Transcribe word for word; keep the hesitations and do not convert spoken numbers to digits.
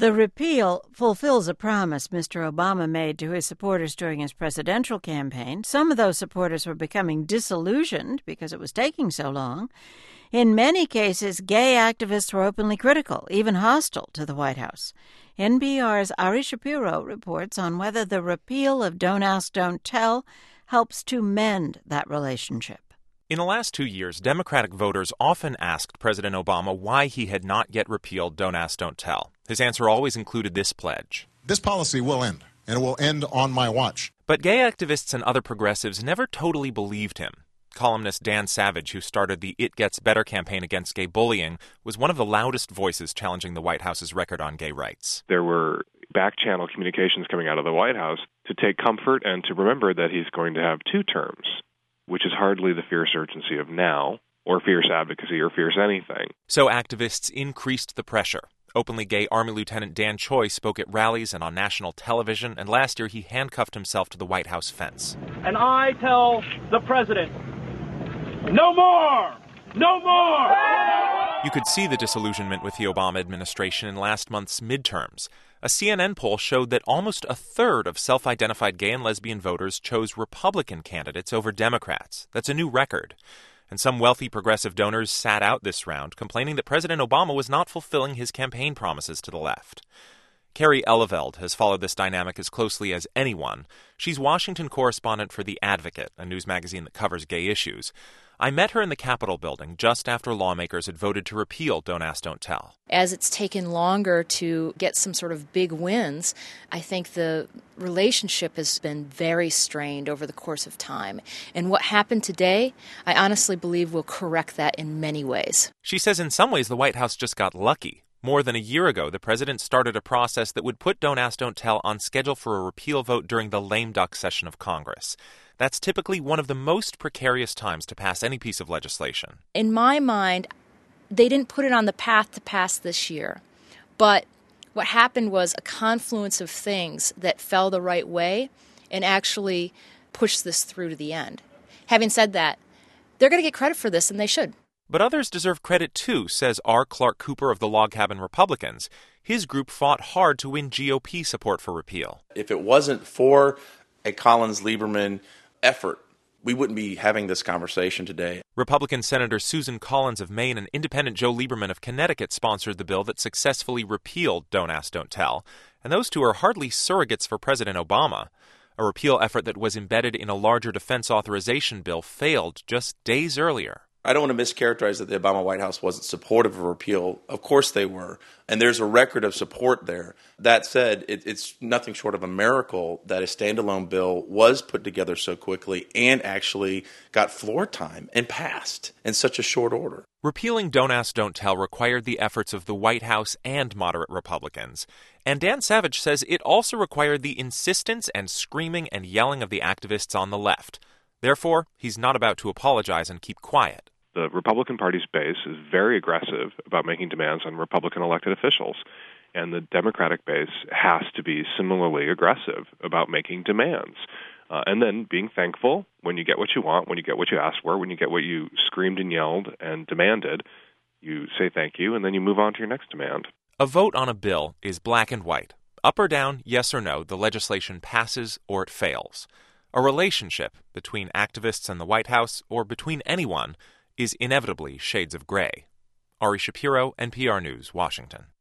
The repeal fulfills a promise Mister Obama made to his supporters during his presidential campaign. Some of those supporters were becoming disillusioned because it was taking so long. In many cases, gay activists were openly critical, even hostile to the White House. N P R's Ari Shapiro reports on whether the repeal of Don't Ask, Don't Tell helps to mend that relationship. In the last two years, Democratic voters often asked President Obama why he had not yet repealed Don't Ask, Don't Tell. His answer always included this pledge. This policy will end, and it will end on my watch. But gay activists and other progressives never totally believed him. Columnist Dan Savage, who started the It Gets Better campaign against gay bullying, was one of the loudest voices challenging the White House's record on gay rights. There were back-channel communications coming out of the White House to take comfort and to remember that he's going to have two terms, which is hardly the fierce urgency of now, or fierce advocacy, or fierce anything. So activists increased the pressure. Openly gay Army Lieutenant Dan Choi spoke at rallies and on national television, and last year he handcuffed himself to the White House fence. And I tell the president, no more! No more! You could see the disillusionment with the Obama administration in last month's midterms. A C N N poll showed that almost a third of self-identified gay and lesbian voters chose Republican candidates over Democrats. That's a new record. And some wealthy progressive donors sat out this round, complaining that President Obama was not fulfilling his campaign promises to the left. Carrie Eleveld has followed this dynamic as closely as anyone. She's Washington correspondent for The Advocate, a news magazine that covers gay issues. I met her in the Capitol building just after lawmakers had voted to repeal Don't Ask, Don't Tell. As it's taken longer to get some sort of big wins, I think the relationship has been very strained over the course of time. And what happened today, I honestly believe will correct that in many ways. She says in some ways the White House just got lucky. More than a year ago, the president started a process that would put Don't Ask, Don't Tell on schedule for a repeal vote during the lame duck session of Congress. That's typically one of the most precarious times to pass any piece of legislation. In my mind, they didn't put it on the path to pass this year. But what happened was a confluence of things that fell the right way and actually pushed this through to the end. Having said that, they're going to get credit for this, and they should. But others deserve credit too, says R. Clark Cooper of the Log Cabin Republicans. His group fought hard to win G O P support for repeal. If it wasn't for a Collins-Lieberman effort, we wouldn't be having this conversation today. Republican Senator Susan Collins of Maine and Independent Joe Lieberman of Connecticut sponsored the bill that successfully repealed Don't Ask, Don't Tell. And those two are hardly surrogates for President Obama. A repeal effort that was embedded in a larger defense authorization bill failed just days earlier. I don't want to mischaracterize that the Obama White House wasn't supportive of repeal. Of course they were. And there's a record of support there. That said, it, it's nothing short of a miracle that a standalone bill was put together so quickly and actually got floor time and passed in such a short order. Repealing Don't Ask, Don't Tell required the efforts of the White House and moderate Republicans. And Dan Savage says it also required the insistence and screaming and yelling of the activists on the left. Therefore, he's not about to apologize and keep quiet. The Republican Party's base is very aggressive about making demands on Republican elected officials, and the Democratic base has to be similarly aggressive about making demands. Uh, and then being thankful when you get what you want, when you get what you asked for, when you get what you screamed and yelled and demanded, you say thank you, and then you move on to your next demand. A vote on a bill is black and white. Up or down, yes or no, the legislation passes or it fails. A relationship between activists and the White House, or between anyone, is inevitably shades of gray. Ari Shapiro, N P R News, Washington.